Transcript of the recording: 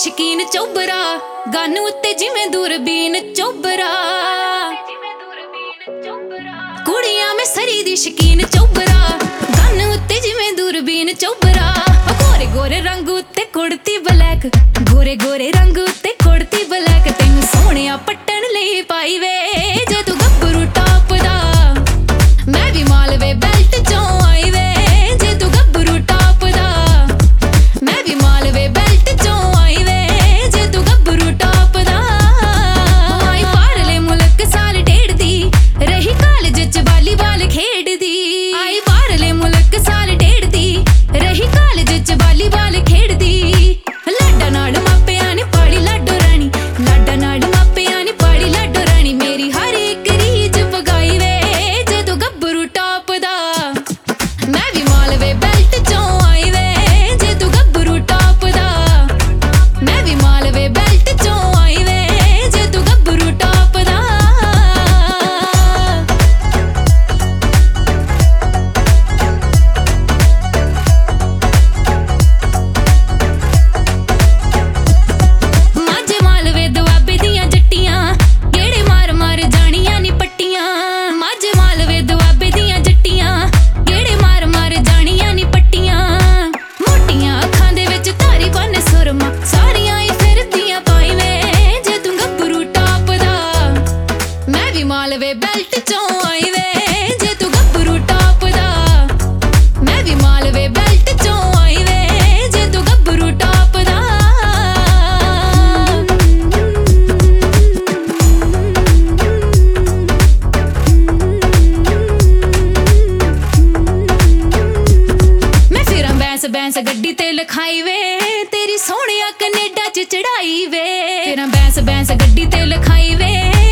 ਸ਼ਕੀਨ ਚੋਬਰਾ gun ਉੱਤੇ ਜਿਵੇਂ ਦੂਰਬੀਨ ਚੋਬਰਾ ਕੁੜੀਆਂ ਮੈਂ ਸਰੀ ਦੀ ਸ਼ਕੀਨ ਚੋਬਰਾ ਗਨ ਉੱਤੇ ਜਿਵੇਂ ਦੂਰਬੀਨ ਚੋਬਰਾ ਗੋਰੇ ਗੋਰੇ ਰੰਗ ਉੱਤੇ ਕੁੜਤੀ ਬਲੈਕ ਗੋਰੇ ਗੋਰੇ ਰੰਗ ਉੱਤੇ ਕੁੜਤੀ ਬਲੈਕ ਤੈਨੂੰ ਸੋਹਣਿਆ ਪੱਟਣ ਲਈ ਪਾਈ ਵੇ ਜੇ ਤੂੰ ਗੱਭਰੂ ਟਾਪ ਦਾ ਮੈਂ ਵੀ ਮਾਲਵੇ ਬੈਲਟ ਚੋਂ ਆਈ ਵੇ ਜੇ ਤੂੰ ਗੱਭਰੂ ਟਾਪ ਦਾ ਮੈਂ ਵੀ ਮਾਲਵੇ ਬੈਲਟ ਚੋਂ ਆਈ ਵੇ ਜੇ ਤੂੰ ਗੱਭਰੂ ਟਾਪ ਦਾ ਆਈ ਬਾਹਰਲੇ ਮੁਲਕ ਸਾਲ ਡੇਢ ਦੀ ਰਹੀ ਕਾਲਜ ਚ ਵਾਲੀਬਾਲ ਖੇਡਦੀ ਆਈ ਬਾਹਰਲੇ ਮੁਲਕ ਸਾਲ ਡੇਢ ਦੀ ਰਹੀ ਕਾਲਜ ਚ ਵਾਲੀਬਾਲ ਖੇਡਦੀ ਲਾਡਾ ਨਾਲ ਮਾਪਿਆਂ ਨੇ ਪਾਲੀ ਲਾਡੋ ਰਾਣੀ ਲਾਡਾ ਨਾਲ ਮਾਪਿਆਂ ਨੇ ਪਾਲੀ ਲਾਡੋ ਰਾਣੀ ਮੇਰੀ ਹਰ ਇੱਕ ਰੀਝ ਪਗਾਈ ਵੇ ਜੇ ਤੂੰ ਗੱਭਰੂ ਟਾਪ ਦਾ ਮੈਂ ਵੀ ਮਾਲਵੇ ਬੈਲਟ ਚੋਂ ਆਈ ਵੇ ਜੇ ਤੂੰ ਗੱਭਰੂ ਟਾਪ ਦਾ ਮੈਂ ਵੀ ਮਾਲਵੇ ਬੈਲਟ ਚੋਂ ਆਈ ਵੇ ਜੇ ਤੂੰ ਗੱਭਰੂ ਟਾਪ ਦਾ ਮਾਝੇ ਮਾਲਵੇ ਦੁਆਬੇ ਦੀਆਂ ਜੱਟੀਆਂ ਗੇੜੇ ਮਾਰ ਮਾਰ ਜਾਣੀਆਂ ਨੀ ਪੱਟੀਆਂ ਮਾਝੇ ਮਾਲਵੇ ਦੁਆਬੇ ਦੀਆਂ ਜੱਟੀਆਂ ਗੇੜੇ ਮਾਰ ਮਾਰ ਜਾਣੀਆਂ ਨੀ ਪੱਟੀਆਂ ਮੋਟੀਆਂ ਅੱਖਾਂ ਦੇ ਵਿੱਚ ਧਾਰੀ ਬੰਨ ਸੁਰਮਾ ਸਾਰੀਆਂ ਹੀ ਫਿਰਦੀਆਂ ਪਾਈ ਵੇ ਜੇ ਤੂੰ ਗੱਭਰੂ ਟਾਪ ਦਾ ਮੈਂ ਵੀ ਮਾਲਵੇ ਬੈਲਟ ਚੋਂ ਆਈ ਵੇ ਜੇ ਤੂੰ ਗੱਭਰੂ ਟਾਪ ਦਾ ਮੈਂ ਵੀ ਮਾਲਵੇ ਬੈਲਟ ਚੋਂ ਆਈ ਵੇ ਜੇ ਤੂੰ ਗੱਭਰੂ ਟਾਪ ਦਾ ਮੈਂ ਫਿਰਾਂ ਬੈਂਸ ਬੈਂਸ ਗੱਡੀ ਤੇ ਲਿਖਾਈ ਵੇ ਤੇਰੀ ਸੋਹਣਿਆ ਕੈਨੇਡਾ ਚ ਚੜਾਈ ਵੇ ਫਿਰਾਂ ਬੈਂਸ ਬੈਂਸ ਗੱਡੀ ਤੇ ਲਿਖਾਈ ਵੇ